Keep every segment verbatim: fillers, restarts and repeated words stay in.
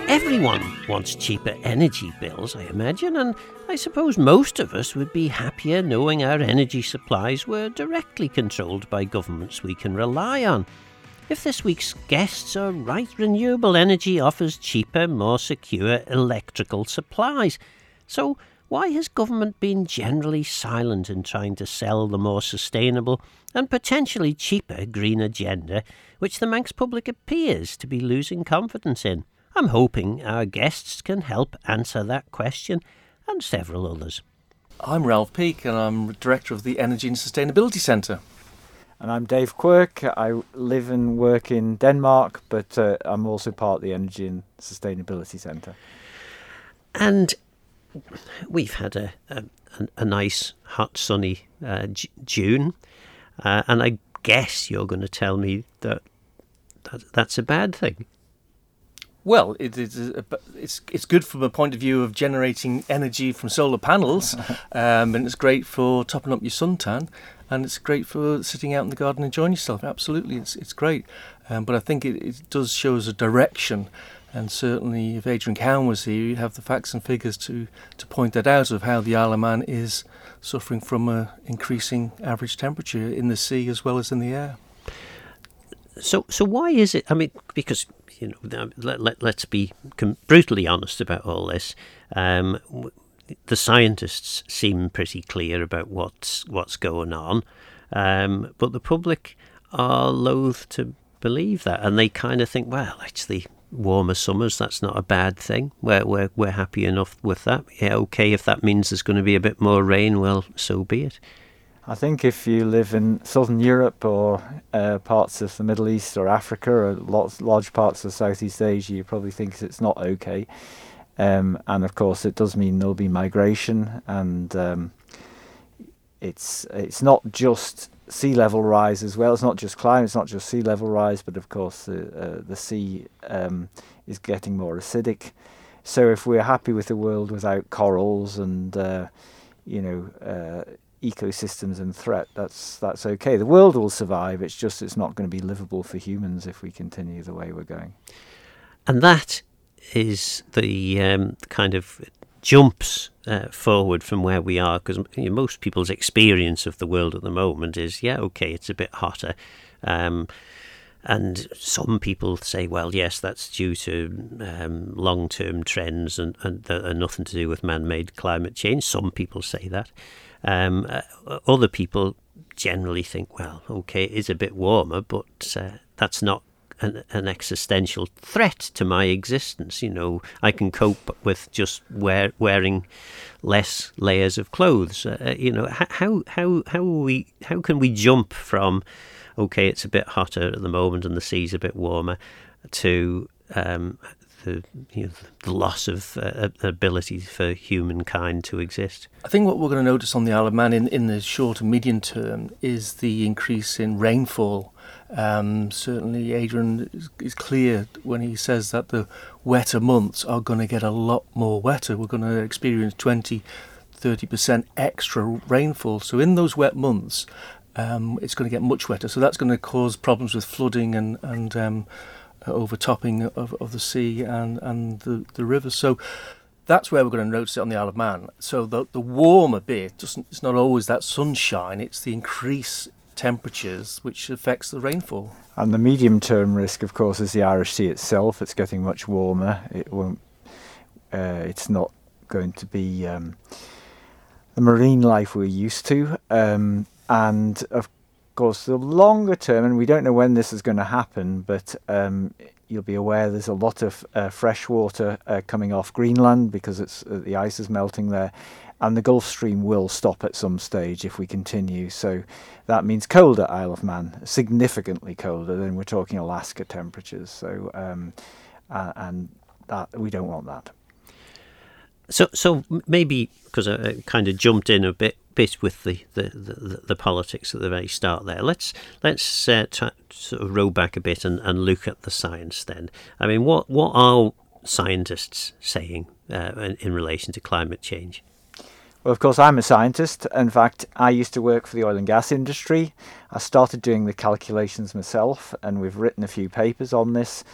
Everyone wants cheaper energy bills, I imagine, and I suppose most of us would be happier knowing our energy supplies were directly controlled by governments we can rely on. If this week's guests are right, renewable energy offers cheaper, more secure electrical supplies. So why has government been generally silent in trying to sell the more sustainable and potentially cheaper green agenda, which the Manx public appears to be losing confidence in? I'm hoping our guests can help answer that question and several others. I'm Ralph Peake and I'm Director of the Energy and Sustainability Centre. And I'm Dave Quirk. I live and work in Denmark, but uh, I'm also part of the Energy and Sustainability Centre. And we've had a, a, a nice, hot, sunny uh, J- June, uh, and I guess you're going to tell me that, that that's a bad thing. Well, it, it's, it's it's good from a point of view of generating energy from solar panels, um, and it's great for topping up your suntan, and it's great for sitting out in the garden enjoying yourself. Absolutely, it's it's great. Um, but I think it, it does show us a direction, and certainly if Adrian Cowan was here, you'd have the facts and figures to, to point that out of how the Isle of Man is suffering from a increasing average temperature in the sea as well as in the air. So so why is it, I mean, because, you know, let, let, let's be brutally honest about all this. Um, the scientists seem pretty clear about what's, what's going on, um, but the public are loath to believe that, and they kind of think, well, actually, warmer summers, that's not a bad thing. We're, we're, we're happy enough with that. Yeah, okay, if that means there's going to be a bit more rain, well, so be it. I think if you live in Southern Europe or uh, parts of the Middle East or Africa or lots, large parts of Southeast Asia, you probably think it's not okay. Um, and of course, it does mean there'll be migration, and um, it's it's not just sea level rise as well. It's not just climate, it's not just sea level rise, but of course the, uh, the sea um, is getting more acidic. So if we're happy with a world without corals and, uh, you know, uh, ecosystems and threat, that's that's okay. The world will survive. It's just it's not going to be livable for humans if we continue the way we're going. And that is the um, kind of jumps uh, forward from where we are, because you know, most people's experience of the world at the moment is, yeah, okay, it's a bit hotter. Um, and some people say, well, yes, that's due to um, long-term trends and, and that are nothing to do with man-made climate change. Some people say that. Um, uh, other people generally think, well, okay, it is a bit warmer, but uh, that's not an, an existential threat to my existence. You know, I can cope with just wear, wearing less layers of clothes. Uh, you know, how how how we how can we jump from, okay, it's a bit hotter at the moment and the sea's a bit warmer, to um, the you know, the loss of uh, ability for humankind to exist? I think what we're going to notice on the Isle of Man in, in the short and medium term is the increase in rainfall. Um, certainly Adrian is, is clear when he says that the wetter months are going to get a lot more wetter. We're going to experience twenty, thirty percent extra rainfall. So in those wet months, um, it's going to get much wetter. So that's going to cause problems with flooding and, and um, overtopping of, of the sea and, and the, the rivers. So that's where we're going to notice it on the Isle of Man. So the, the warmer bit, doesn't, it's not always that sunshine, it's the increased temperatures which affects the rainfall. And the medium-term risk, of course, is the Irish Sea itself. It's getting much warmer. It won't. Uh, it's not going to be um, the marine life we're used to. Um, and of course, the longer term, and we don't know when this is going to happen, but um, you'll be aware there's a lot of uh, fresh water uh, coming off Greenland because it's uh, the ice is melting there, and the Gulf Stream will stop at some stage if we continue. So that means colder Isle of Man, significantly colder than we're talking Alaska temperatures. So um, uh, and that we don't want that. So, so maybe because I kind of jumped in a bit, bit with the, the, the, the politics at the very start there. Let's let's uh, try, sort of row back a bit and, and look at the science then. I mean, what what are scientists saying uh, in, in relation to climate change? Well, of course, I'm a scientist. In fact, I used to work for the oil and gas industry. I started doing the calculations myself, and we've written a few papers on this.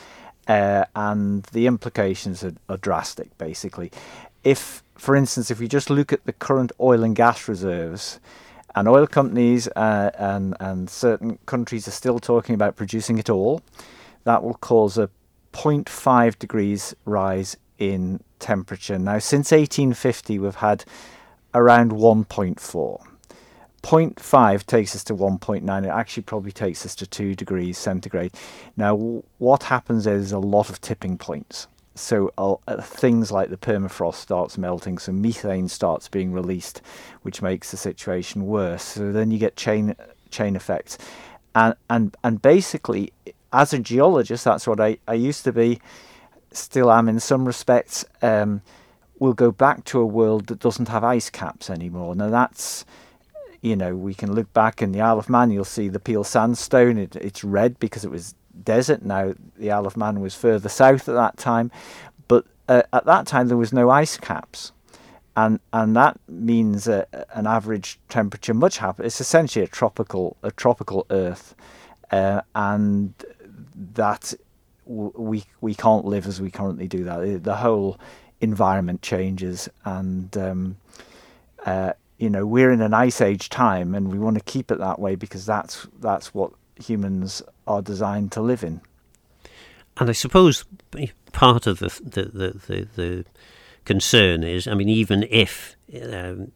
uh, and the implications are, are drastic, basically. If, for instance, if you just look at the current oil and gas reserves, and oil companies uh, and, and certain countries are still talking about producing it all, that will cause a zero point five degrees rise in temperature. Now, since eighteen fifty, we've had around one point four. zero point five takes us to one point nine. It actually probably takes us to two degrees centigrade. Now, w- what happens is a lot of tipping points. So uh, things like the permafrost starts melting, so methane starts being released, which makes the situation worse. So then you get chain chain effects. And and and basically, as a geologist, that's what I, I used to be, still am in some respects. Um, we'll go back to a world that doesn't have ice caps anymore. Now that's, you know, we can look back in the Isle of Man, you'll see the Peel Sandstone. It, it's red because it was desert. Now the Isle of Man was further south at that time, but uh, at that time there was no ice caps, and and that means uh, an average temperature much higher. It's essentially a tropical a tropical Earth, uh, and that w- we we can't live as we currently do. That the whole environment changes, and um, uh, you know, we're in an ice age time, and we want to keep it that way because that's that's what humans are designed to live in. And I suppose part of the the the, the, the concern is, I mean, even if um,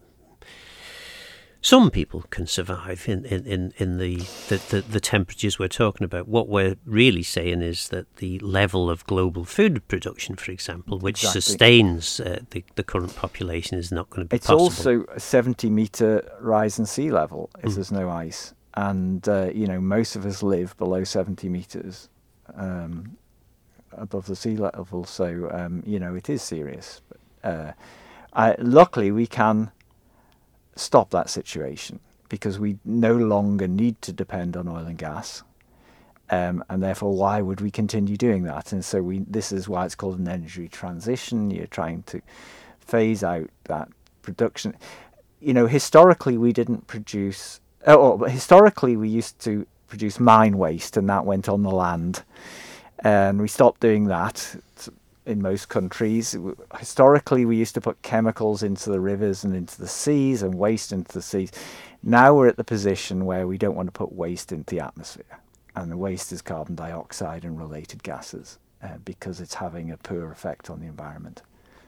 some people can survive in, in, in the, the, the, the temperatures we're talking about, what we're really saying is that the level of global food production, for example, which exactly. sustains uh, the, the current population, is not going to be it's possible. It's also a seventy metre rise in sea level if mm. there's no ice. And, uh, you know, most of us live below seventy metres um, above the sea level. So, um, you know, it is serious. But, uh, I, luckily, we can stop that situation because we no longer need to depend on oil and gas. Um, and therefore, why would we continue doing that? And so we this is why it's called an energy transition. You're trying to phase out that production. You know, historically, we didn't produce... Oh, but historically, we used to produce mine waste, and that went on the land. And we stopped doing that in most countries. Historically, we used to put chemicals into the rivers and into the seas and waste into the seas. Now we're at the position where we don't want to put waste into the atmosphere. And the waste is carbon dioxide and related gases uh, because it's having a poor effect on the environment.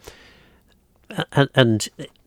And, and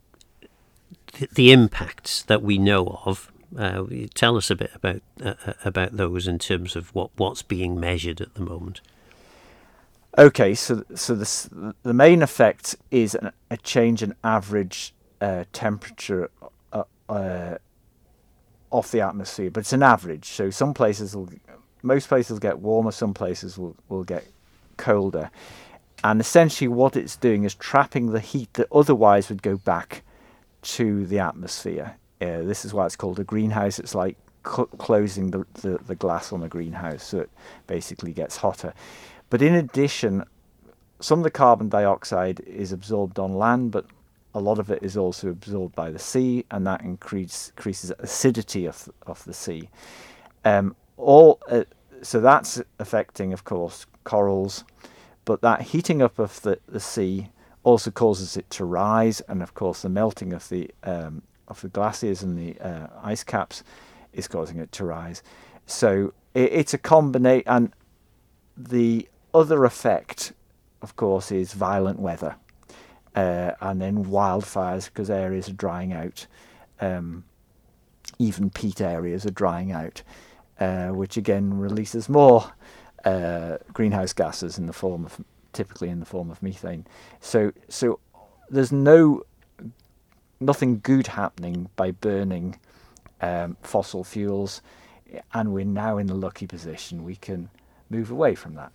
the impacts that we know of, Uh, tell us a bit about uh, about those in terms of what, what's being measured at the moment. Okay, so so this, the main effect is an, a change in average uh, temperature uh, uh, off the atmosphere, but it's an average. So some places will, most places will get warmer, some places will, will get colder, and essentially what it's doing is trapping the heat that otherwise would go back to the atmosphere. Uh, this is why it's called a greenhouse. It's like cu- closing the, the, the glass on a greenhouse, so it basically gets hotter. But in addition, some of the carbon dioxide is absorbed on land, but a lot of it is also absorbed by the sea, and that increase, increases acidity of, of the sea. Um, all uh, so that's affecting, of course, corals, but that heating up of the, the sea also causes it to rise, and of course the melting of the um, of the glaciers and the uh, ice caps is causing it to rise. So it, it's a combination, and the other effect, of course, is violent weather, uh, and then wildfires because areas are drying out. Um, even peat areas are drying out, uh, which again releases more uh, greenhouse gases in the form of, typically in the form of methane. So, so there's no nothing good happening by burning um, fossil fuels, and we're now in the lucky position we can move away from that.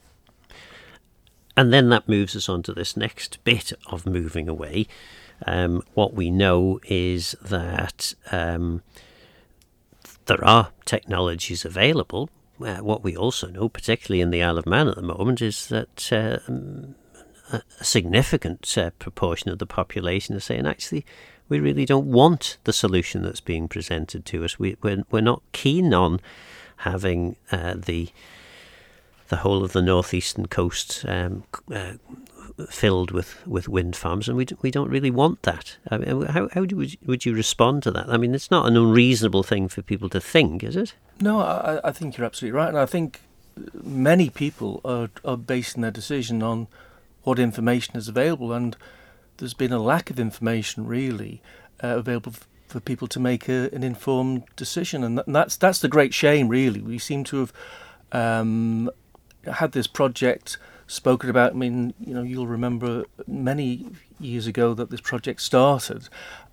And then that moves us on to this next bit of moving away. Um, what we know is that um, there are technologies available. Uh, what we also know, particularly in the Isle of Man at the moment, is that uh, a significant uh, proportion of the population is saying, actually, we really don't want the solution that's being presented to us. We, we're, we're not keen on having uh, the the whole of the northeastern coast um, uh, filled with, with wind farms, and we d- we don't really want that. I mean, how how do, would, would you respond to that? I mean, it's not an unreasonable thing for people to think, is it? No, I, I think you're absolutely right, and I think many people are, are basing their decision on what information is available, and there's been a lack of information really uh, available f- for people to make a, an informed decision, and, th- and that's that's the great shame really. We seem to have um, had this project spoken about. I mean, you know, you'll remember many years ago that this project started,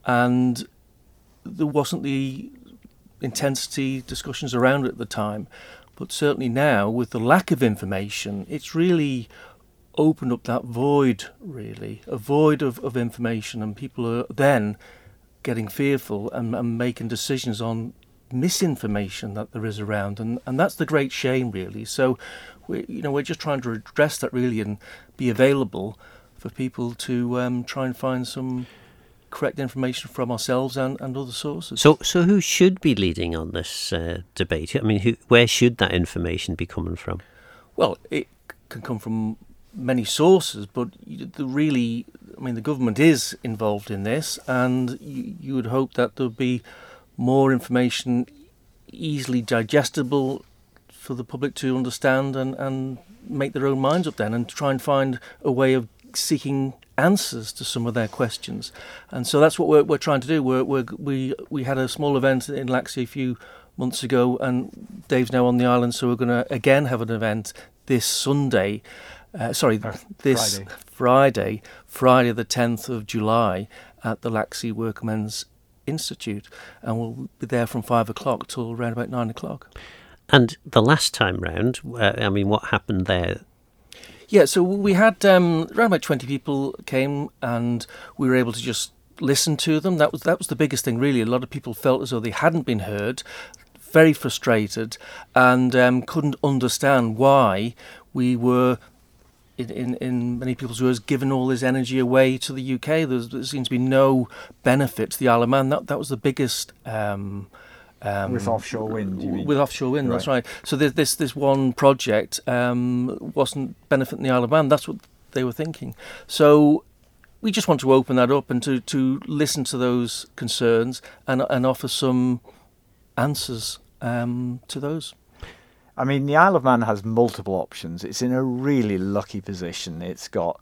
and there wasn't the intensity discussions around it at the time. But certainly now, with the lack of information, it's really opened up that void, really, a void of, of information, and people are then getting fearful and, and making decisions on misinformation that there is around, and, and that's the great shame, really. So, we, you know, we're just trying to address that, really, and be available for people to um, try and find some correct information from ourselves and, and other sources. So, so who should be leading on this uh, debate? I mean, who, where should that information be coming from? Well, it can come from many sources, but the really, I mean, the government is involved in this, and you, you would hope that there would be more information easily digestible for the public to understand and, and make their own minds up then, and try and find a way of seeking answers to some of their questions. And so that's what we're, we're trying to do. We're, we're, we we had a small event in Laxey a few months ago, and Dave's now on the island, so we're going to again have an event this Sunday, uh, sorry, oh, this Friday. Friday, Friday the tenth of July at the Laxey Workmen's Institute, and we'll be there from five o'clock till around about nine o'clock. And the last time round, uh, I mean, what happened there? Yeah, so we had um, around about twenty people came, and we were able to just listen to them. That was that was the biggest thing, really. A lot of people felt as though they hadn't been heard, very frustrated, and um, couldn't understand why we were, in, in, in many people's words, giving all this energy away to the U K. There's, there seems to be no benefit to the Isle of Man. That, that was the biggest... Um, Um, with offshore wind, you mean? With offshore wind, Right. that's right. So this this, this one project um, wasn't benefiting the Isle of Man. That's what they were thinking. So we just want to open that up and to, to listen to those concerns and and offer some answers um, to those. I mean, the Isle of Man has multiple options. It's in a really lucky position. It's got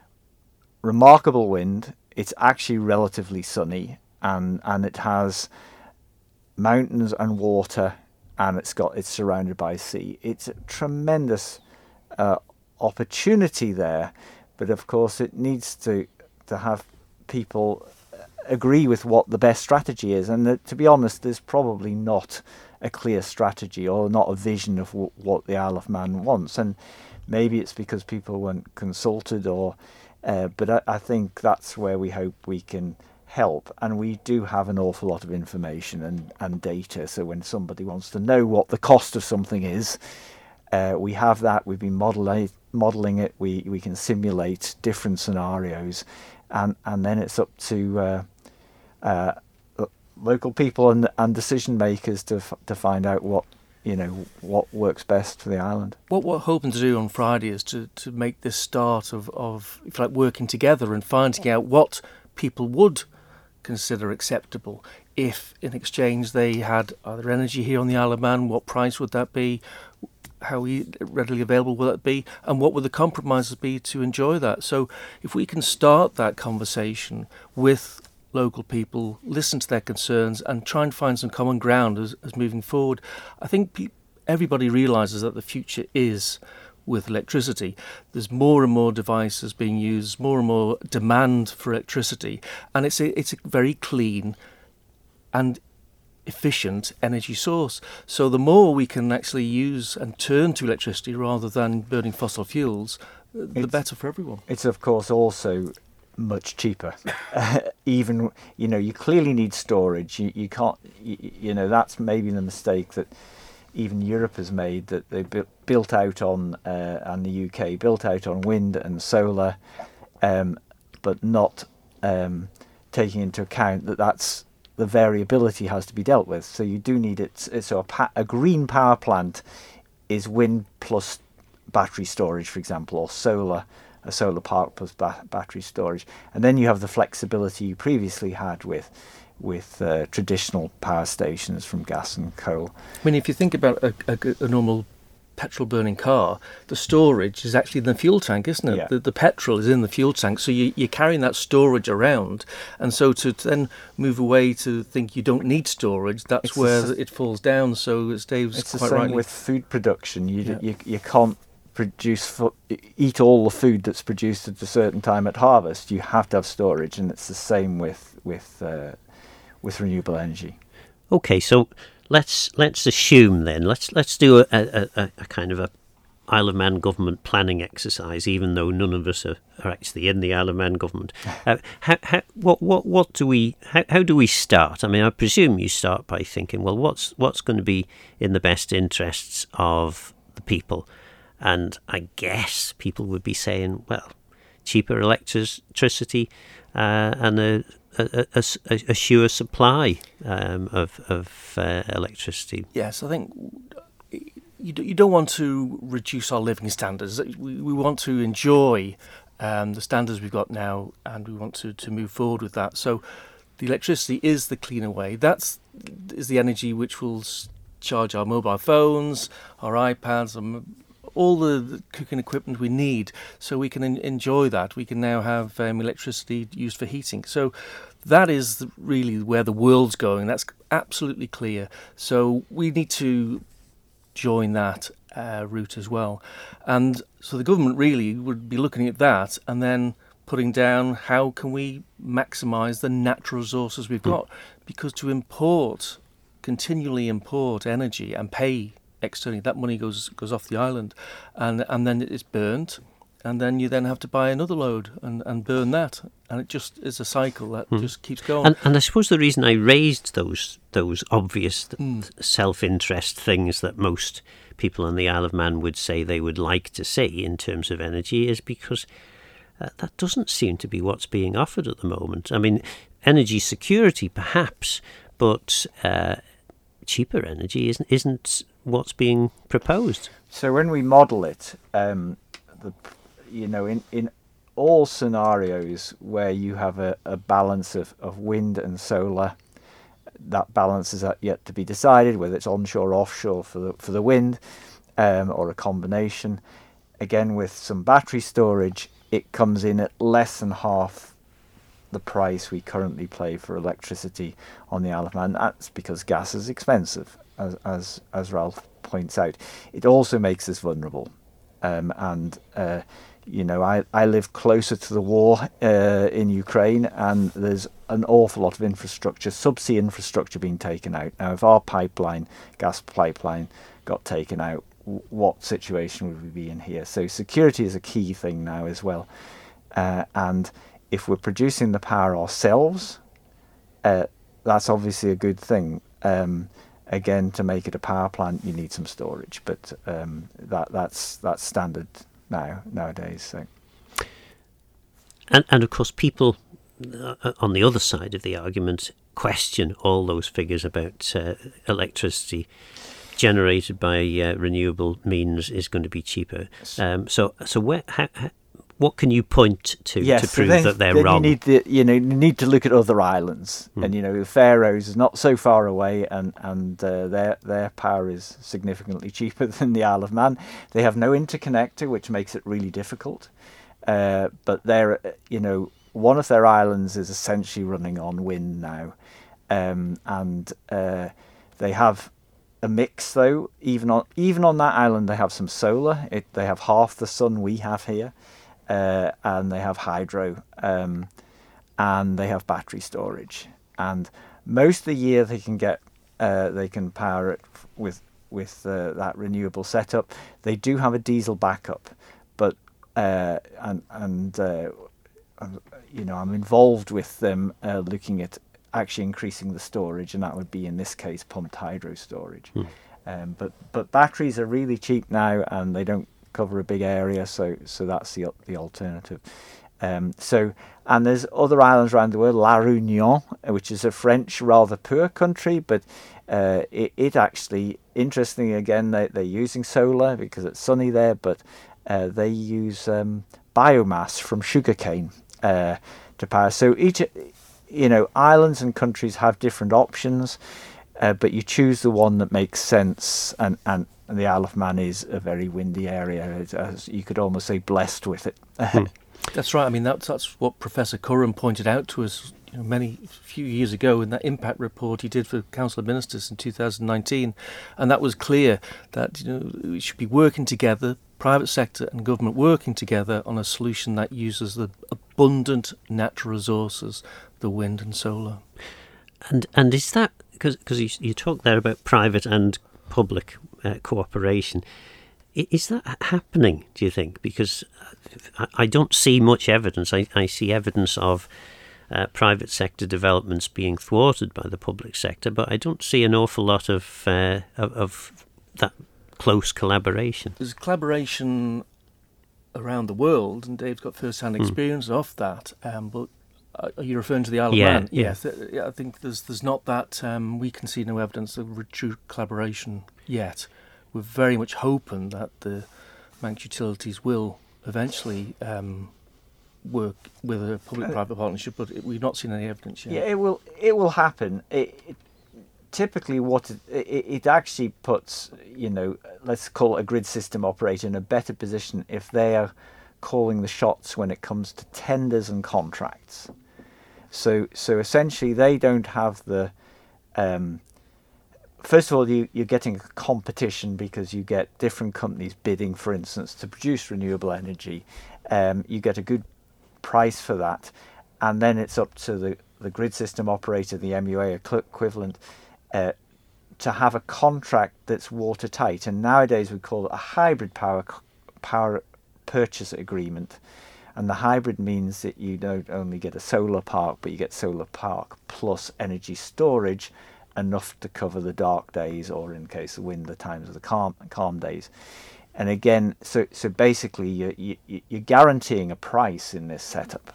remarkable wind. It's actually relatively sunny, and and it has mountains and water, and it's got it's surrounded by sea. It's a tremendous uh, opportunity there, but of course it needs to to have people agree with what the best strategy is. And uh, to be honest, there's probably not a clear strategy or not a vision of w- what the Isle of Man wants. And maybe it's because people weren't consulted, or uh, but I, I think that's where we hope we can help. And we do have an awful lot of information and, and data, so when somebody wants to know what the cost of something is, uh, we have that. We've been modeling modeling it. We we can simulate different scenarios, and and then it's up to uh, uh, local people and and decision makers to f- to find out what you know what works best for the island. What we're hoping to do on Friday is to, to make this start of, of if you like, working together and finding out what people would consider acceptable if in exchange they had either energy here on the Isle of Man. What price would that be? How readily available will it be? And what would the compromises be to enjoy that? So if we can start that conversation with local people, listen to their concerns and try and find some common ground as, as moving forward, I think pe- everybody realises that the future is with electricity. There's more and more devices being used, more and more demand for electricity, and it's a, it's a very clean and efficient energy source. So the more we can actually use and turn to electricity rather than burning fossil fuels, the It's- better for everyone. It's of course also much cheaper. Even you know you clearly need storage. You you can't you, you know that's maybe the mistake that even Europe has made, that they bu- built out on uh, and the U K built out on wind and solar, um, but not um, taking into account that that's the variability has to be dealt with. So you do need it. So a, pa- a green power plant is wind plus battery storage, for example, or solar, a solar park plus ba- battery storage. And then you have the flexibility you previously had with with uh, traditional power stations from gas and coal. I mean, if you think about a, a, a normal petrol-burning car, the storage is actually in the fuel tank, isn't it? Yeah. The, the petrol is in the fuel tank, so you, you're carrying that storage around, and so to, to then move away to think you don't need storage, that's It's where the, it falls down. So as Dave's it's quite the same rightly, with food production. You, Yeah. you you can't produce fo- eat all the food that's produced at a certain time at harvest. You have to have storage, and it's the same with with uh, with renewable energy. Okay, so let's let's assume then let's let's do a, a, a, a kind of a Isle of Man government planning exercise, even though none of us are, are actually in the Isle of Man government. Uh, how, how, what what what do we how, how do we start? I mean, I presume you start by thinking, well, what's what's going to be in the best interests of the people, and I guess people would be saying, well, cheaper electricity uh, and a A, a, a, a sure supply um, of of uh, electricity. Yes, I think you you don't want to reduce our living standards. We we want to enjoy um, the standards we've got now, and we want to, to move forward with that. So, the electricity is the cleaner way. That's is the energy which will charge our mobile phones, our iPads, and all the cooking equipment we need, so we can en- enjoy that. We can now have um, electricity used for heating. So that is really where the world's going. That's absolutely clear. So we need to join that uh, route as well. And so the government really would be looking at that and then putting down how can we maximise the natural resources we've got. Because to import, continually import energy and pay externally, that money goes goes off the island, and and then it's burnt, and then you then have to buy another load and, and burn that, and it just is a cycle that mm. just keeps going. And, and I suppose the reason I raised those those obvious mm. self-interest things that most people on the Isle of Man would say they would like to see in terms of energy is because uh, that doesn't seem to be what's being offered at the moment. I mean, energy security perhaps, but uh, cheaper energy isn't isn't what's being proposed. So when we model it, um, the, you know, in, in all scenarios where you have a, a balance of, of wind and solar, that balance is yet to be decided, whether it's onshore or offshore for the, for the wind, um, or a combination. Again, with some battery storage, it comes in at less than half the price we currently pay for electricity on the Isle of Man. That's because gas is expensive, as as, as Ralph points out. It also makes us vulnerable. Um, and, uh, you know, I, I live closer to the war uh, in Ukraine, and there's an awful lot of infrastructure, subsea infrastructure being taken out. Now, if our pipeline, gas pipeline, got taken out, w- what situation would we be in here? So security is a key thing now as well. Uh, and if we're producing the power ourselves, uh, that's obviously a good thing. Um, again, to make it a power plant, you need some storage, but um, that that's that's standard now nowadays. So, and and of course, people uh, on the other side of the argument question all those figures about uh, electricity generated by uh, renewable means is going to be cheaper. Um, so so where how, how, what can you point to yes, to so prove then, that they're then wrong? You need to, you know, you need to look at other islands, mm. and you know, the Faroes is not so far away, and and uh, their their power is significantly cheaper than the Isle of Man. They have no interconnector, which makes it really difficult. Uh, but they're, you know, one of their islands is essentially running on wind now, um, and uh, they have a mix though. Even on even on that island, they have some solar. It, they have half the sun we have here. Uh, and they have hydro, um, and they have battery storage. And most of the year they can get, uh, they can power it with with uh, that renewable setup. They do have a diesel backup, but uh, and and uh, you know, I'm involved with them uh, looking at actually increasing the storage, and that would be in this case pumped hydro storage. Hmm. Um, but but batteries are really cheap now, and they don't cover a big area, so so that's the the alternative. Um, so and there's other islands around the world, La Réunion, which is a French rather poor country, but uh, it, it actually, interestingly again, they, they're using solar because it's sunny there, but uh, they use um, biomass from sugarcane uh, to power. So each, you know, islands and countries have different options, uh, but you choose the one that makes sense, and, and, and the Isle of Man is a very windy area. It's, as you could almost say, blessed with it. Hmm. That's right. I mean, that's, that's what Professor Curran pointed out to us, you know, many few years ago in that impact report he did for Council of Ministers in two thousand nineteen, and that was clear that, you know, we should be working together, private sector and government working together on a solution that uses the abundant natural resources, the wind and solar. And and is that because because you you talk there about private and public uh, cooperation? Is that happening, do you think? Because I, I don't see much evidence. I, I see evidence of uh, private sector developments being thwarted by the public sector, but I don't see an awful lot of uh, of, of that close collaboration. There's collaboration around the world, and Dave's got first-hand experience mm. of that. Um, but are you referring to the Isle of yeah, Man? Yeah. Yes. Yeah, I think there's there's not that. Um, we can see no evidence of true collaboration yet. We're very much hoping that the Manx Utilities will eventually um, work with a public-private partnership, but it, we've not seen any evidence yet. Yeah, it will. It will happen. It, it, typically, what it, it, it actually puts, you know, let's call it a grid system operator in a better position if they are calling the shots when it comes to tenders and contracts. So, so essentially, they don't have the. Um, First of all, you, you're getting a competition because you get different companies bidding, for instance, to produce renewable energy. Um, you get a good price for that. And then it's up to the, the grid system operator, the M U A equivalent, uh, to have a contract that's watertight. And nowadays we call it a hybrid power power purchase agreement. And the hybrid means that you don't only get a solar park, but you get solar park plus energy storage, enough to cover the dark days, or in case of wind, the times of the calm calm days. And again, so so basically, you, you you're guaranteeing a price in this setup,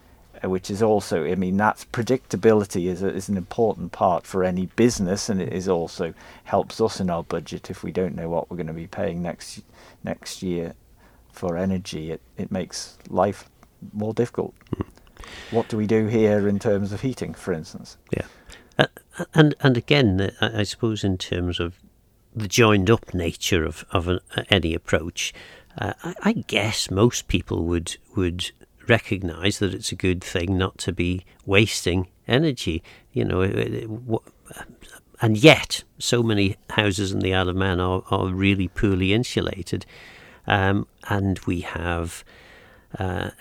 which is also, I mean, that's predictability is a, is an important part for any business, and it is also helps us in our budget. If we don't know what we're going to be paying next next year for energy, it it makes life more difficult. What do we do here in terms of heating, for instance? Yeah. Uh, and and again, I, I suppose in terms of the joined-up nature of of an, uh, any approach, uh, I, I guess most people would would recognise that it's a good thing not to be wasting energy. You know, it, it, what, and yet so many houses in the Isle of Man are are really poorly insulated, um, and we have. Uh,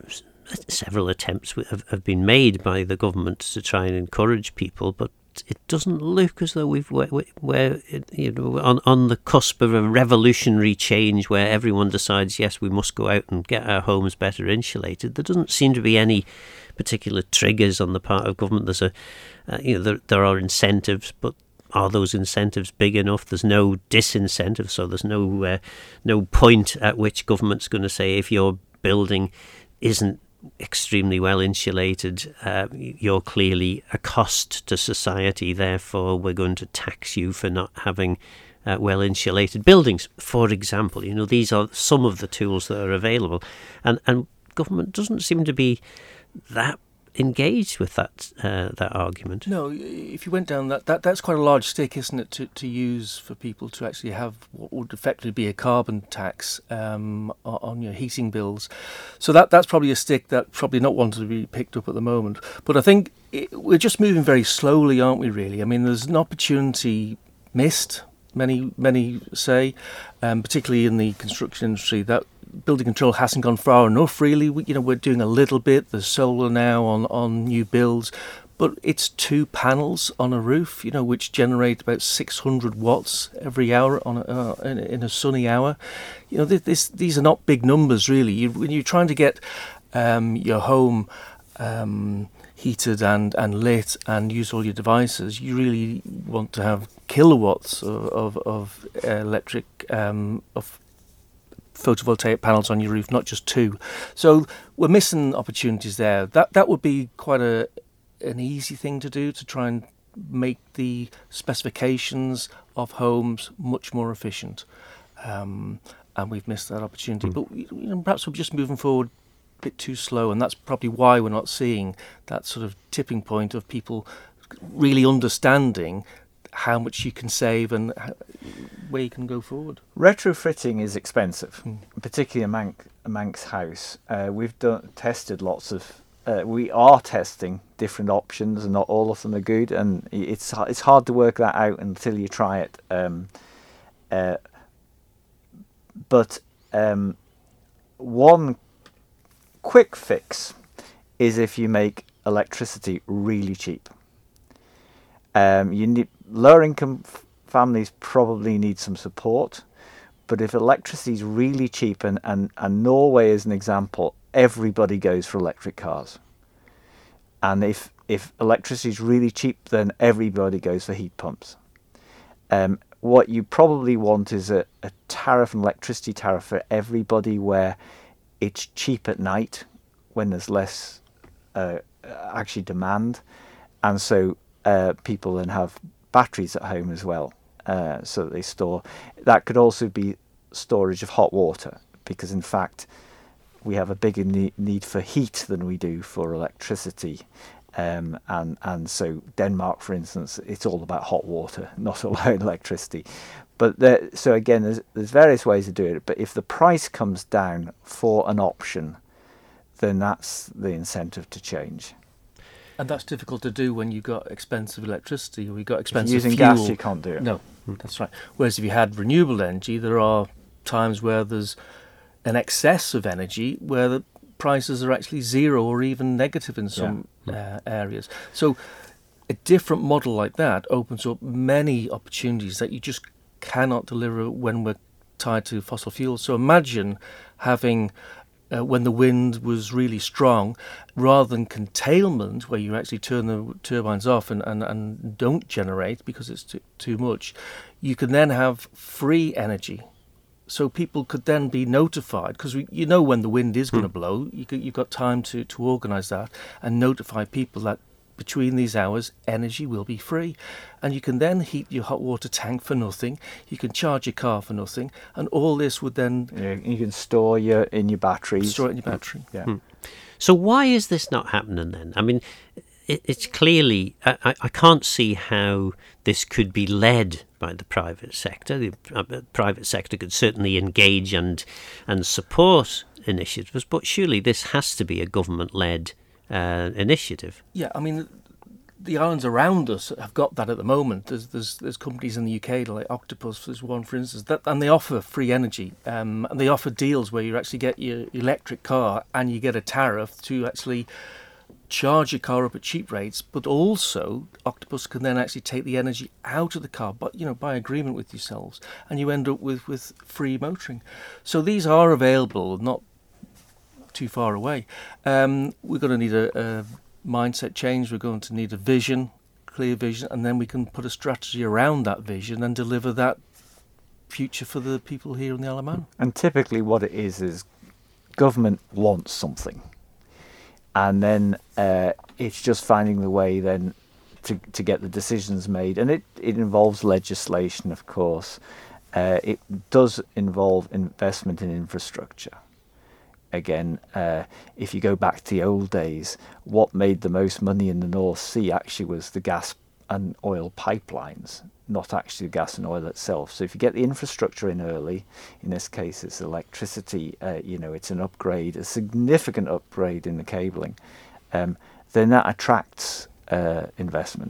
Several attempts have, have been made by the government to try and encourage people, but it doesn't look as though we've we're, we're you know on on the cusp of a revolutionary change where everyone decides, yes, we must go out and get our homes better insulated. There doesn't seem to be any particular triggers on the part of government. There's a uh, you know there there are incentives, but are those incentives big enough? There's no disincentive, so there's no uh, no point at which government's going to say if your building isn't extremely well insulated, uh, you're clearly a cost to society, therefore we're going to tax you for not having uh, well insulated buildings, for example. You know, these are some of the tools that are available, and and government doesn't seem to be that engaged with that uh, that argument. No, if you went down that, that that's quite a large stick, isn't it, to, to use for people to actually have what would effectively be a carbon tax um, on your heating bills. So that that's probably a stick that probably not wanted to be picked up at the moment. But I think it, we're just moving very slowly, aren't we, really? I mean, there's an opportunity missed, many, many say, um, particularly in the construction industry, that building control hasn't gone far enough, really. We, you know, we're doing a little bit. There's solar now on, on new builds, but it's two panels on a roof, you know, which generate about six hundred watts every hour on a, uh, in, in a sunny hour. You know, this, these are not big numbers, really. You, when you're trying to get um, your home um, heated and, and lit and use all your devices, you really want to have kilowatts of, of, of electric um, of photovoltaic panels on your roof, not just two. So we're missing opportunities there. That that would be quite a an easy thing to do, to try and make the specifications of homes much more efficient. Um, and we've missed that opportunity. Mm. But you know, perhaps we're just moving forward a bit too slow, and that's probably why we're not seeing that sort of tipping point of people really understanding how much you can save and how, where you can go forward. Retrofitting is expensive, mm. particularly a, Manc, a Manx house. Uh, we've done tested lots of. Uh, we are testing different options, and not all of them are good. And it's it's hard to work that out until you try it. Um, uh, but um, one quick fix is if you make electricity really cheap. Um, you need lower income f- families probably need some support, but if electricity is really cheap, and, and, and Norway is an example, everybody goes for electric cars. And if if electricity is really cheap, then everybody goes for heat pumps. Um, what you probably want is a, a tariff, an electricity tariff for everybody, where it's cheap at night when there's less uh, actually demand, and so uh, people then have batteries at home as well, uh, so that they store. That could also be storage of hot water, because in fact we have a bigger ne- need for heat than we do for electricity. Um, and and so Denmark, for instance, it's all about hot water, not all about electricity. But there, so again, there's, there's various ways to do it. But if the price comes down for an option, then that's the incentive to change. And that's difficult to do when you've got expensive electricity or you've got expensive if you're using fuel. gas, you can't do it. No, that's right. Whereas if you had renewable energy, there are times where there's an excess of energy where the prices are actually zero or even negative in some yeah. uh, areas. So a different model like that opens up many opportunities that you just cannot deliver when we're tied to fossil fuels. So imagine having, uh, when the wind was really strong, rather than curtailment, where you actually turn the turbines off and, and, and don't generate because it's too, too much, you can then have free energy. So people could then be notified, because you know when the wind is going to blow, you could, you've got time to, to organise that and notify people that between these hours energy will be free. And you can then heat your hot water tank for nothing, you can charge your car for nothing, and all this would then... Yeah, you can store your in your batteries. Store it in your battery. Yeah. Hmm. So why is this not happening then? I mean, it, it's clearly... I, I can't see how this could be led by the private sector. The uh, private sector could certainly engage and and support initiatives, but surely this has to be a government-led uh, initiative. Yeah, I mean, the islands around us have got that at the moment. There's there's, there's companies in the U K like Octopus, there's one for instance, that, and they offer free energy, um, and they offer deals where you actually get your electric car and you get a tariff to actually charge your car up at cheap rates, but also Octopus can then actually take the energy out of the car, but you know, by agreement with yourselves, and you end up with, with free motoring. So these are available, not too far away. Um, we're going to need a, a mindset change. We're going to need a vision, clear vision, and then we can put a strategy around that vision and deliver that future for the people here in the Isle of Man. And typically what it is is government wants something. And then uh, it's just finding the way then to to get the decisions made. And it, it involves legislation, of course. Uh, it does involve investment in infrastructure. Again, uh, if you go back to the old days, what made the most money in the North Sea actually was the gas and oil pipelines, not actually the gas and oil itself. So if you get the infrastructure in early, in this case it's electricity, uh, you know, it's an upgrade, a significant upgrade in the cabling, um, then that attracts uh, investment.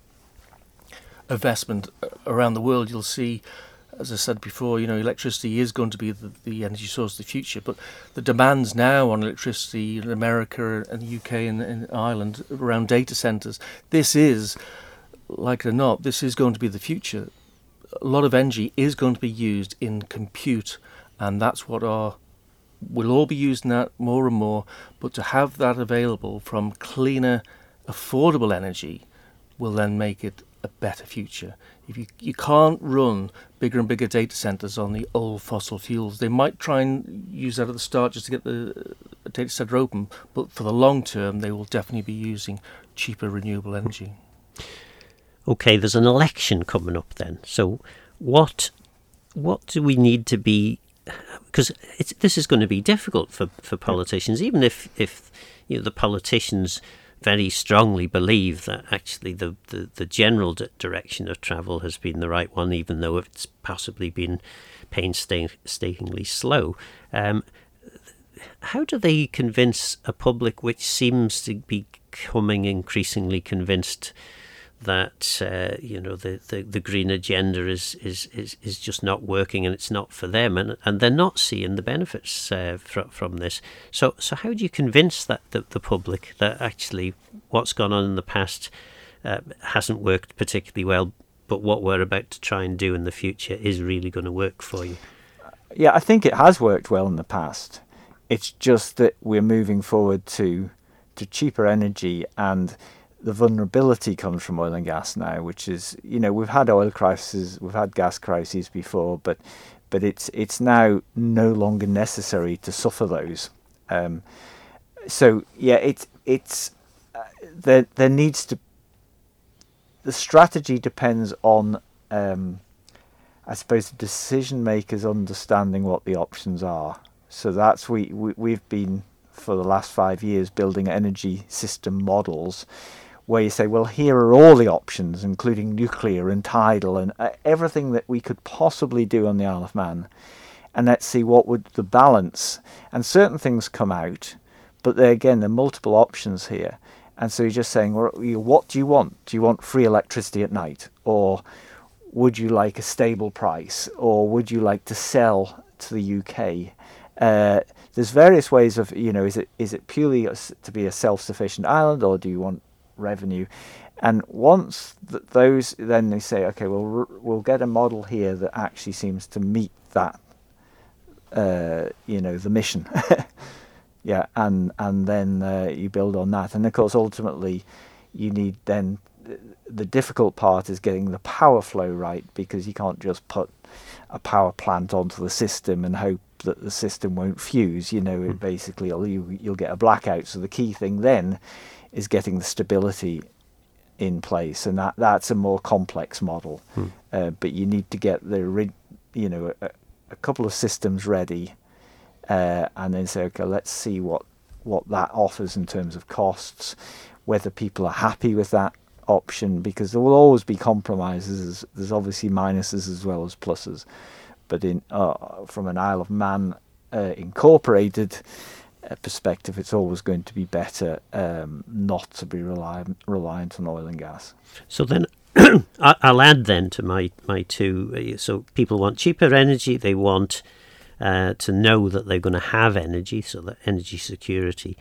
Investment around the world, you'll see, as I said before, you know, electricity is going to be the, the energy source of the future, but the demands now on electricity in America and the U K and, and Ireland around data centres, this is, like it or not, this is going to be the future. A lot of energy is going to be used in compute, and that's what our we'll all be using that more and more. But to have that available from cleaner, affordable energy will then make it a better future. If you you can't run bigger and bigger data centres on the old fossil fuels, they might try and use that at the start just to get the data centre open, but for the long term, they will definitely be using cheaper renewable energy. okay, there's an election coming up then. So what what do we need to be? Because it's, this is going to be difficult for, for politicians, even if, if you know, the politicians very strongly believe that actually the, the, the general d- direction of travel has been the right one, even though it's possibly been painstakingly slow. Um, how do they convince a public which seems to be becoming increasingly convinced that uh, you know the, the, the green agenda is, is, is, is just not working and it's not for them, and and they're not seeing the benefits uh, from from this. So so how do you convince that the, the public that actually what's gone on in the past uh, hasn't worked particularly well, but what we're about to try and do in the future is really going to work for you? Yeah, I think it has worked well in the past. It's just that we're moving forward to to cheaper energy, and the vulnerability comes from oil and gas now, which is, you know, we've had oil crises, we've had gas crises before, but but it's it's now no longer necessary to suffer those. Um, so yeah, it's it's uh, there there needs to. The strategy depends on, um, I suppose, the decision makers understanding what the options are. So that's we, we we've been for the last five years building energy system models, where you say, well, here are all the options, including nuclear and tidal and uh, everything that we could possibly do on the Isle of Man. And let's see what would the balance. And certain things come out, but there again, there are multiple options here. And so you're just saying, well, what do you want? Do you want free electricity at night? Or would you like a stable price? Or would you like to sell to the U K? Uh, there's various ways of, you know, is it is it purely to be a self-sufficient island, or do you want revenue? And once th- those, then they say, okay, well, we'll get a model here that actually seems to meet that, uh, you know, the mission. Yeah, and and then uh, you build on that. And of course, ultimately, you need then, the difficult part is getting the power flow right, because you can't just put a power plant onto the system and hope that the system won't fuse. You know, it basically you'll, you, you'll get a blackout. So the key thing then is getting the stability in place, and that that's a more complex model. Hmm. Uh, but you need to get the, you know, a, a couple of systems ready, uh, and then say, okay, let's see what what that offers in terms of costs, whether people are happy with that option, because there will always be compromises. There's obviously minuses as well as pluses, but in uh, from an Isle of Man uh, incorporated uh, perspective, it's always going to be better um, not to be reliant reliant on oil and gas. So then I'll add then to my my two. So people want cheaper energy. They want uh, to know that they're going to have energy, so that energy security.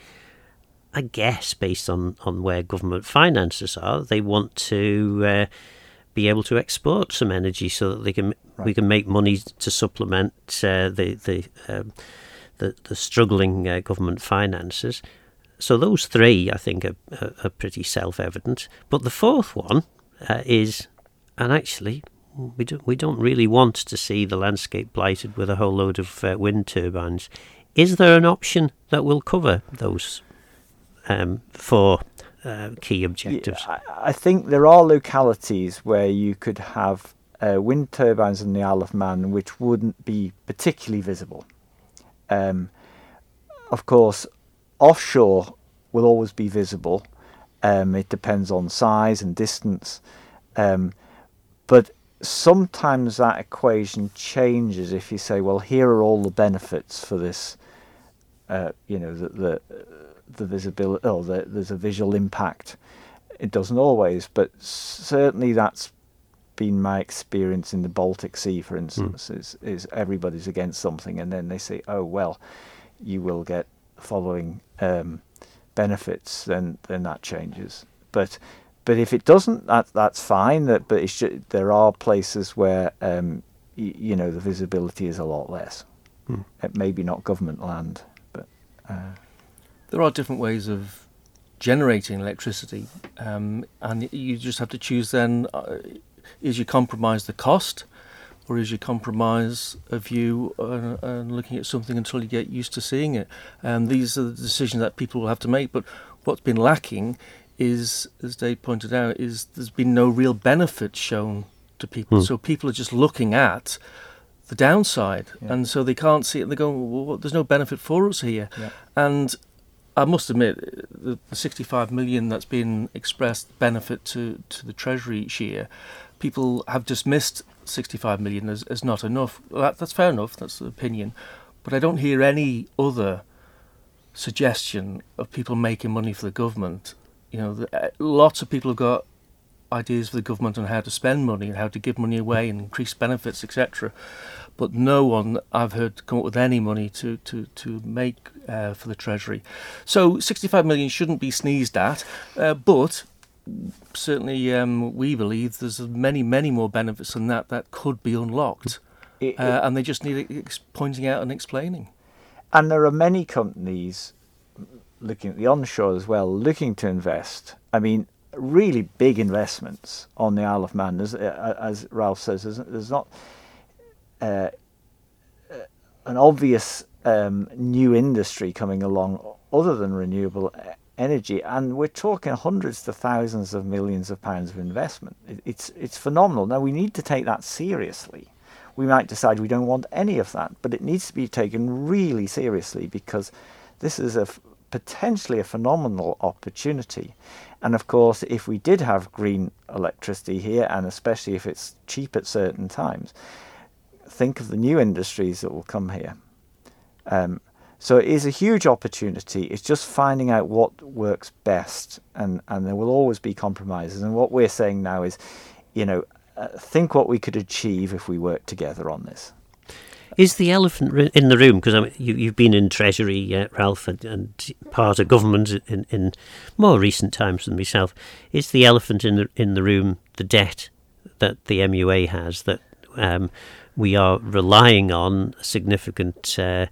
I guess based on, on where government finances are, they want to uh, be able to export some energy so that they can right. we can make money to supplement uh, the the, um, the the struggling uh, government finances. So those three, I think, are, are, are pretty self-evident. But the fourth one uh, is, and actually, we don't we don't really want to see the landscape blighted with a whole load of uh, wind turbines. Is there an option that will cover those Um, four uh, key objectives? Yeah, I, I think there are localities where you could have uh, wind turbines in the Isle of Man which wouldn't be particularly visible. Um, of course, offshore will always be visible. Um, it depends on size and distance. Um, but sometimes that equation changes if you say, well, here are all the benefits for this, uh, you know, the... the the visibility, oh, the, there's a visual impact. It doesn't always, but certainly that's been my experience in the Baltic Sea, for instance, mm. is, is everybody's against something, and then they say, oh, well, you will get the following um, benefits, then then that changes. But but if it doesn't, that that's fine. That but it's just, there are places where um, y- you know the visibility is a lot less. Mm. It may be not government land, but. Uh, There are different ways of generating electricity, um, and you just have to choose then, uh, is you compromise the cost, or is you compromise a view uh, and looking at something until you get used to seeing it. And these are the decisions that people will have to make, but what's been lacking is, as Dave pointed out, is there's been no real benefit shown to people. Mm. So people are just looking at the downside, Yeah. and so they can't see it. And they go, well, there's no benefit for us here. Yeah. And I must admit, the, the sixty-five million that's been expressed benefit to, to the Treasury each year, people have dismissed sixty-five million as, as not enough. Well, that, that's fair enough, that's the opinion. But I don't hear any other suggestion of people making money for the government. You know, the, uh, lots of people have got ideas for the government on how to spend money and how to give money away and increase benefits, et cetera. But no one I've heard come up with any money to to to make uh, for the Treasury. So sixty-five million shouldn't be sneezed at, uh, but certainly um, we believe there's many many more benefits than that that could be unlocked, It- it- uh, and they just need ex- pointing out and explaining. And there are many companies looking at the onshore as well, looking to invest. I mean, really big investments on the Isle of Man. There's, uh, as Ralph says, there's, there's not uh, an obvious um, new industry coming along other than renewable e- energy, and we're talking hundreds to thousands of millions of pounds of investment. It, it's it's phenomenal. Now we need to take that seriously. We might decide we don't want any of that, but it needs to be taken really seriously, because this is a f- potentially a phenomenal opportunity. And of course, if we did have green electricity here, and especially if it's cheap at certain times, think of the new industries that will come here. Um, so it is a huge opportunity. It's just finding out what works best, and, and there will always be compromises. And what we're saying now is, you know, uh, think what we could achieve if we work together on this. Is the elephant ri- in the room? Because I mean, you, you've been in Treasury, uh, Ralph, and, and part of government in, in more recent times than myself. Is the elephant in the in the room the debt that the M U A has, that um, we are relying on significant uh,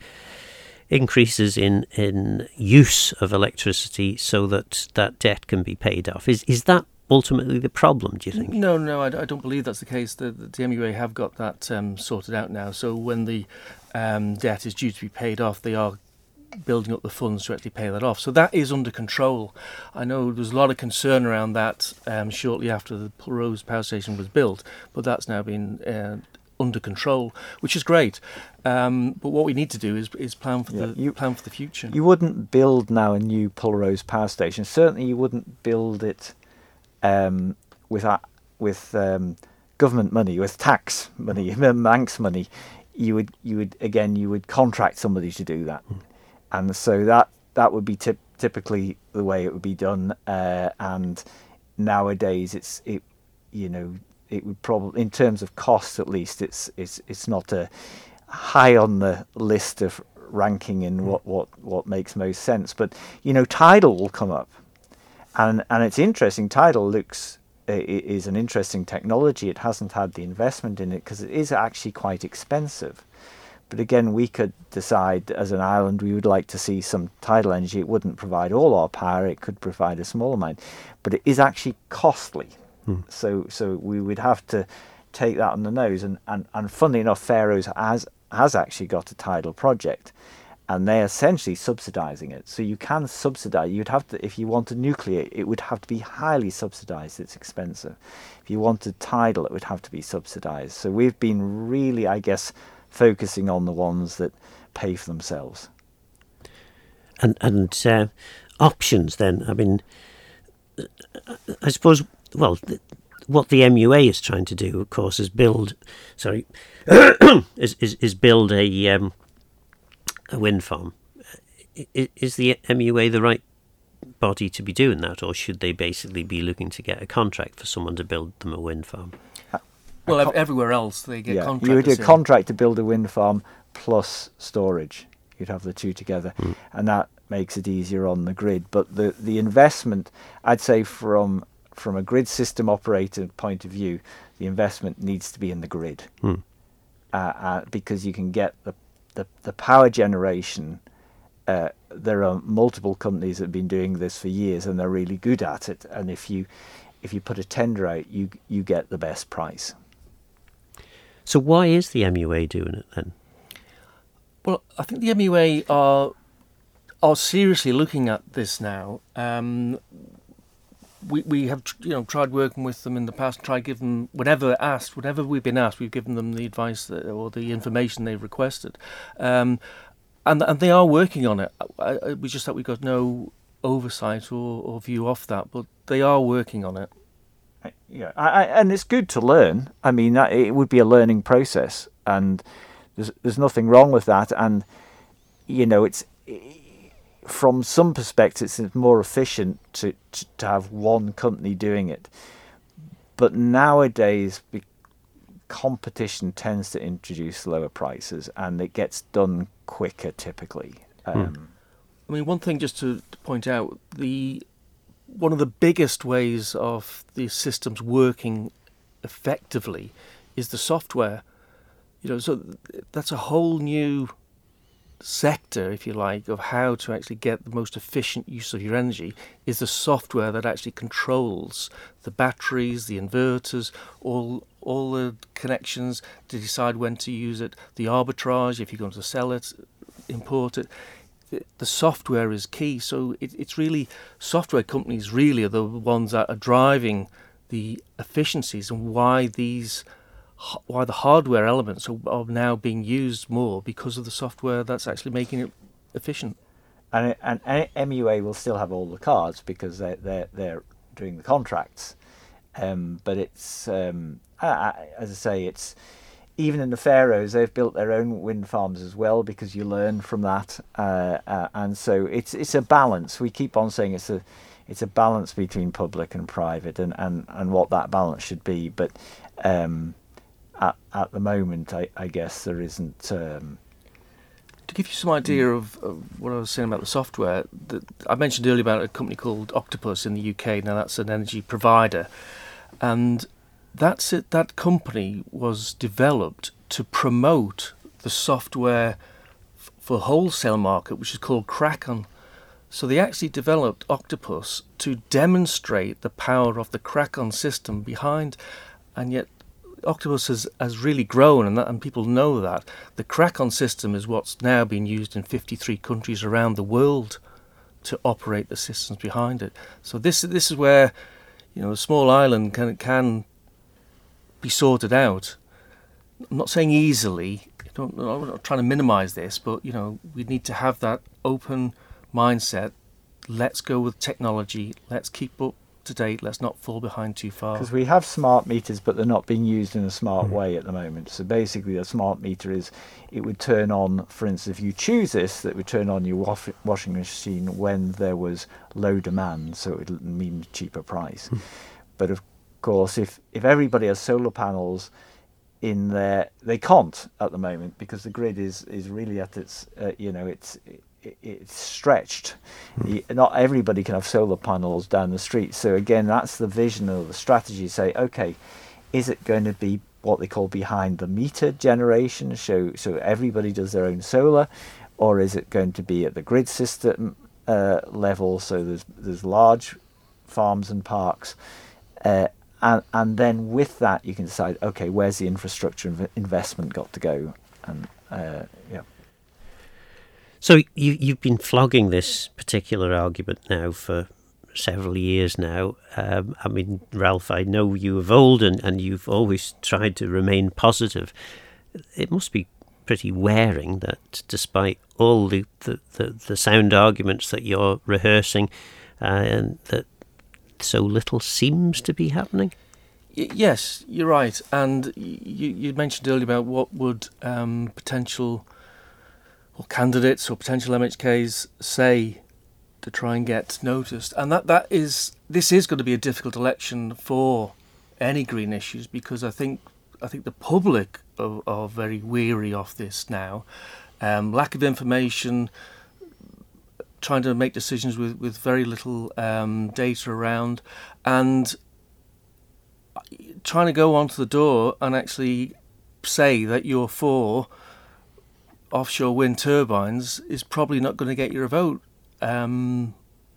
increases in, in use of electricity so that that debt can be paid off? Is is that ultimately the problem, do you think? No, no, I, d- I don't believe that's the case. The, the M U A have got that um, sorted out now. So when the um, debt is due to be paid off, they are building up the funds to actually pay that off. So that is under control. I know there was a lot of concern around that um, shortly after the Pulrose Power Station was built, but that's now been uh, under control, which is great. Um, but what we need to do is is plan for Yeah, the you- plan for the future. You wouldn't build now a new Pulrose power station. Certainly, you wouldn't build it um, with a, with um, government money, with tax money, Manx money. You would you would again you would contract somebody to do that, mm. and so that that would be tip, typically the way it would be done. Uh, and nowadays, it's it you know it would probably, in terms of costs at least, it's it's it's not a high on the list of ranking in what, what, what makes most sense. But, you know, tidal will come up. And and it's interesting. Tidal looks uh, is an interesting technology. It hasn't had the investment in it because it is actually quite expensive. But again, we could decide as an island we would like to see some tidal energy. It wouldn't provide all our power. It could provide a small amount. But it is actually costly. Hmm. So so we would have to take that on the nose. And, and, and funnily enough, Faroes has, has actually got a tidal project. And they're essentially subsidising it. So you can subsidise. You'd have to, if you wanted nuclear, it would have to be highly subsidised. It's expensive. If you wanted tidal, it would have to be subsidised. So we've been really, I guess, focusing on the ones that pay for themselves. And and uh, options then. I mean, I suppose. Well, th- what the M U A is trying to do, of course, is build. Sorry, is, is is build a. Um, a wind farm. Is the M U A the right body to be doing that, or should they basically be looking to get a contract for someone to build them a wind farm? Well, con- everywhere else they get yeah, contracts. You would do a contract to build a wind farm plus storage. You'd have the two together, mm. and that makes it easier on the grid. But the, the investment, I'd say from from a grid system operator point of view, the investment needs to be in the grid, mm. uh, uh, because you can get the The, the power generation, uh, there are multiple companies that have been doing this for years and they're really good at it. And if you if you put a tender out, you you get the best price. So why is the M U A doing it then? Well, I think the M U A are are seriously looking at this now. Um, we we have you know tried working with them in the past, and tried give them whatever asked, whatever we've been asked, we've given them the advice that, or the information they've requested, um, and and they are working on it. I, I, we just that we got no oversight or, or view off that, but they are working on it. Yeah, I, I, and it's good to learn. I mean, that, it would be a learning process, and there's there's nothing wrong with that. And you know, it's from some perspectives, it's more efficient to, to, to have one company doing it. But nowadays, be, competition tends to introduce lower prices, and it gets done quicker typically. Um, hmm. I mean, one thing just to, to point out, the one of the biggest ways of these systems working effectively is the software. You know, so that's a whole new sector, if you like, of how to actually get the most efficient use of your energy is the software that actually controls the batteries, the inverters, all all the connections to decide when to use it, the arbitrage, if you're going to sell it, import it. The software is key. So it, it's really, software companies really are the ones that are driving the efficiencies and why these why the hardware elements are, are now being used more because of the software that's actually making it efficient. And, and M U A will still have all the cards because they're, they're, they're doing the contracts. Um, but it's, um, I, as I say, it's even in the Faroes, they've built their own wind farms as well because you learn from that. Uh, uh, and so it's it's a balance. We keep on saying it's a it's a balance between public and private and, and, and what that balance should be. But um, At, at the moment, I, I guess there isn't. Um... To give you some idea of, of what I was saying about the software, the, I mentioned earlier about a company called Octopus in the U K. Now that's an energy provider, and that's it. That company was developed to promote the software f- for wholesale market, which is called Kraken. So they actually developed Octopus to demonstrate the power of the Kraken system behind, and yet Octopus has, has really grown, and that, and people know that. The Kraken system is what's now being used in fifty-three countries around the world to operate the systems behind it. So this this is where, you know, a small island can can be sorted out. I'm not saying easily. I don't, I'm not trying to minimise this, but you know, we need to have that open mindset. Let's go with technology. Let's keep up to date. Let's not fall behind too far. Because we have smart meters, but they're not being used in a smart mm. way at the moment. So basically, a smart meter is it would turn on, for instance, if you choose this, that would turn on your wash- washing machine when there was low demand, so it would mean cheaper price. Mm. But of course, if if everybody has solar panels in there, they can't at the moment because the grid is is really at its uh, you know it's. It, it's stretched. Mm. Not everybody can have solar panels down the street. So again, that's the vision of the strategy. Say, okay, is it going to be what they call behind the meter generation? So, so everybody does their own solar, or is it going to be at the grid system uh, level? So there's there's large farms and parks, uh, and and then with that you can decide, okay, where's the infrastructure inv- investment got to go, and uh, yeah. So you, you've been flogging this particular argument now for several years now. Um, I mean, Ralph, I know you of old and, and you've always tried to remain positive. It must be pretty wearing that despite all the, the, the, the sound arguments that you're rehearsing, uh, and that so little seems to be happening. Y- yes, you're right. And you, you mentioned earlier about what would um, potential... or candidates or potential M H Ks say to try and get noticed. And that, that is this is going to be a difficult election for any green issues, because I think I think the public are, are very weary of this now. Um, lack of information, trying to make decisions with, with very little um, data around, and trying to go onto the door and actually say that you're for offshore wind turbines is probably not going to get you a vote. Um,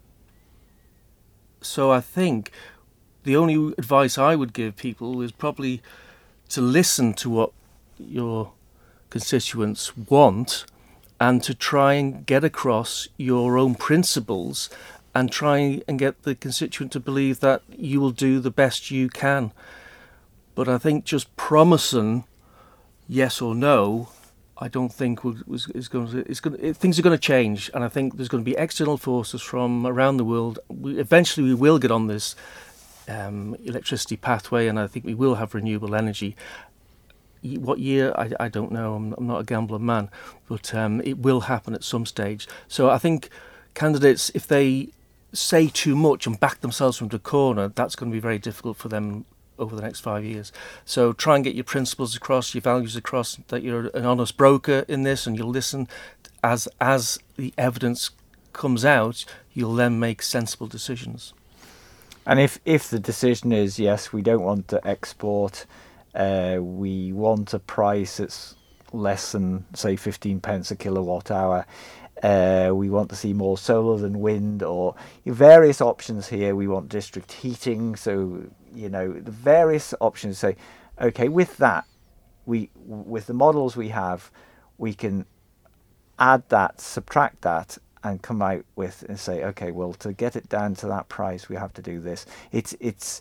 so I think the only advice I would give people is probably to listen to what your constituents want and to try and get across your own principles and try and get the constituent to believe that you will do the best you can. But I think just promising yes or no, I don't think was is going to. It's going to, things are going to change, and I think there's going to be external forces from around the world. We, eventually, we will get on this um, electricity pathway, and I think we will have renewable energy. What year? I, I don't know. I'm, I'm not a gambling man, but um, it will happen at some stage. So I think candidates, if they say too much and back themselves into a corner, that's going to be very difficult for them over the next five years. So try and get your principles across, your values across, that you're an honest broker in this, and you'll listen as as the evidence comes out. You'll then make sensible decisions. And if if the decision is yes, we don't want to export, uh, we want a price that's less than say fifteen pence a kilowatt hour. Uh, we want to see more solar than wind, or various options here. We want district heating, so you know the various options. Say, okay, with that, we with the models we have, we can add that, subtract that, and come out with and say, okay, well, to get it down to that price, we have to do this. It's it's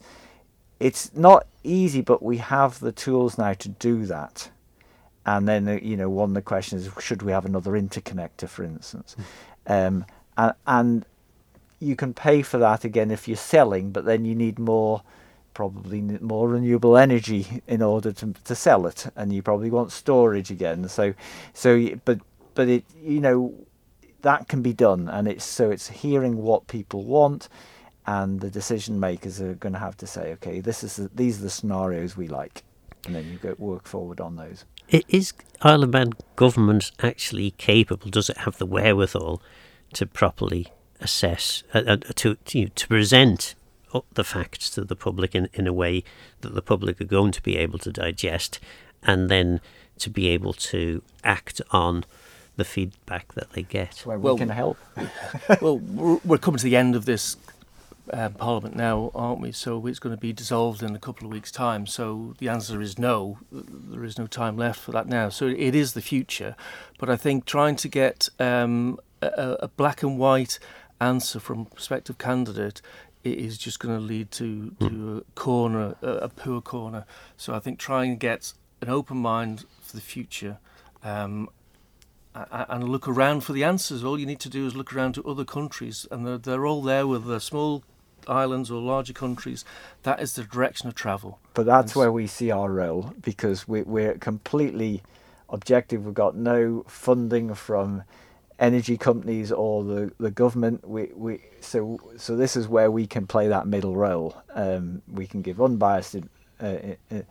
it's not easy, but we have the tools now to do that. And then, uh, you know, one of the questions is, should we have another interconnector, for instance? Mm. Um, and, and you can pay for that again if you're selling, but then you need more, probably more renewable energy in order to to sell it, and you probably want storage again. So, so, but but it, you know, that can be done, and it's so it's hearing what people want, and the decision makers are going to have to say, okay, this is the, these are the scenarios we like, and then you go work forward on those. Is Isle of Man government actually capable? Does it have the wherewithal to properly assess, uh, to to, to present the facts to the public in, in a way that the public are going to be able to digest, and then to be able to act on the feedback that they get? Where we well, can help. well, we're, we're coming to the end of this Uh, Parliament now, aren't we? So it's going to be dissolved in a couple of weeks' time. So the answer is no. There is no time left for that now. So it is the future. But I think trying to get um, a, a black and white answer from a prospective candidate is just going to lead to, to a corner, a, a poor corner. So I think trying to get an open mind for the future um, and look around for the answers. All you need to do is look around to other countries, and they're, they're all there with their small islands or larger countries. That is the direction of travel. But that's where we see our role, because we, we're completely objective. We've got no funding from energy companies or the, the government. We, we so so this is where we can play that middle role. Um, we can give unbiased uh, uh,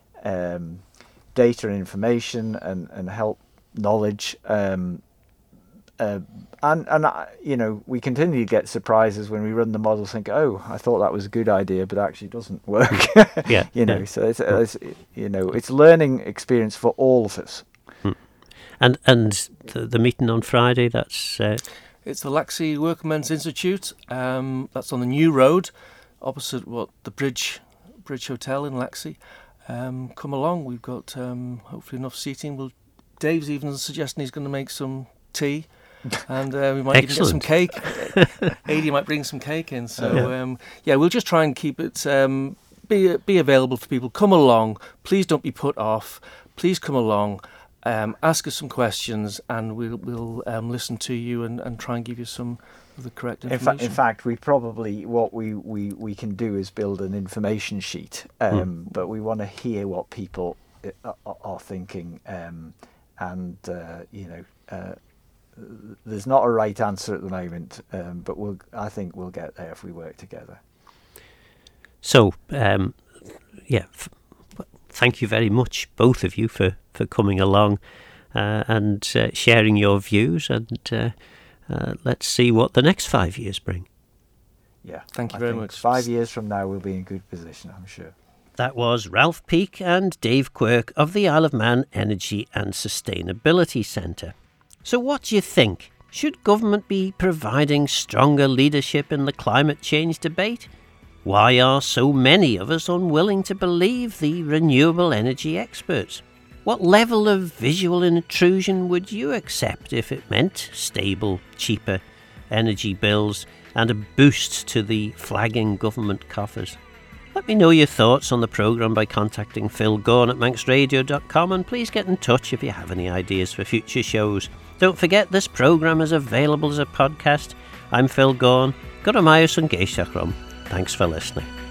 um, data and information and, and help knowledge. Um, Uh, and, and uh, you know, we continue to get surprises when we run the models, think, oh, I thought that was a good idea, but actually it doesn't work. yeah, you know, yeah. so it's, it's, you know, it's learning experience for all of us. Hmm. And and the, the meeting on Friday, that's... Uh... It's the Laxey Workmen's Institute. Um, that's on the New Road, opposite what the Bridge Bridge Hotel in Laxey. Um, come along. We've got um, hopefully enough seating. We'll, Dave's even suggesting he's going to make some tea. And uh, we might Excellent. even get some cake. Adi might bring some cake in. So yeah. Um, yeah, we'll just try and keep it um, be be available for people. Come along. Please don't be put off. Please come along. Um, ask us some questions, and we'll we'll um, listen to you and, and try and give you some of the correct information. In fact, in fact, we probably what we, we, we can do is build an information sheet. Um, mm. But we want to hear what people are, are thinking, um, and uh, you know. Uh, There's not a right answer at the moment, um, but we'll. I think we'll get there if we work together. So, um, yeah, f- thank you very much, both of you, for, for coming along uh, and uh, sharing your views, and uh, uh, let's see what the next five years bring. Yeah, thank you I very think much. Five years from now, we'll be in good position, I'm sure. That was Ralph Peake and Dave Quirk of the Isle of Man Energy and Sustainability Centre. So what do you think? Should government be providing stronger leadership in the climate change debate? Why are so many of us unwilling to believe the renewable energy experts? What level of visual intrusion would you accept if it meant stable, cheaper energy bills and a boost to the flagging government coffers. Let me know your thoughts on the programme by contacting Phil Gaughan at manx radio dot com, and please get in touch if you have any ideas for future shows. Don't forget, this programme is available as a podcast. I'm Phil Gaughan. Go to Myos and Geishachrom. Thanks for listening.